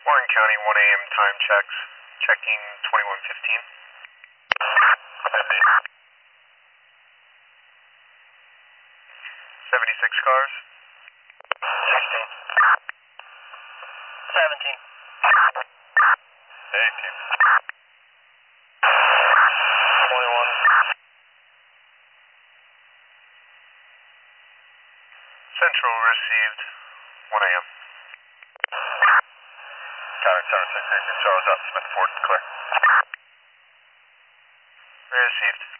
Warren County, 1 a.m. time checks. Checking 2115. 76 cars. 16. 17. 18. 21. Central received 1 a.m. County 76, Charles up, Smith Ford, clear. Received.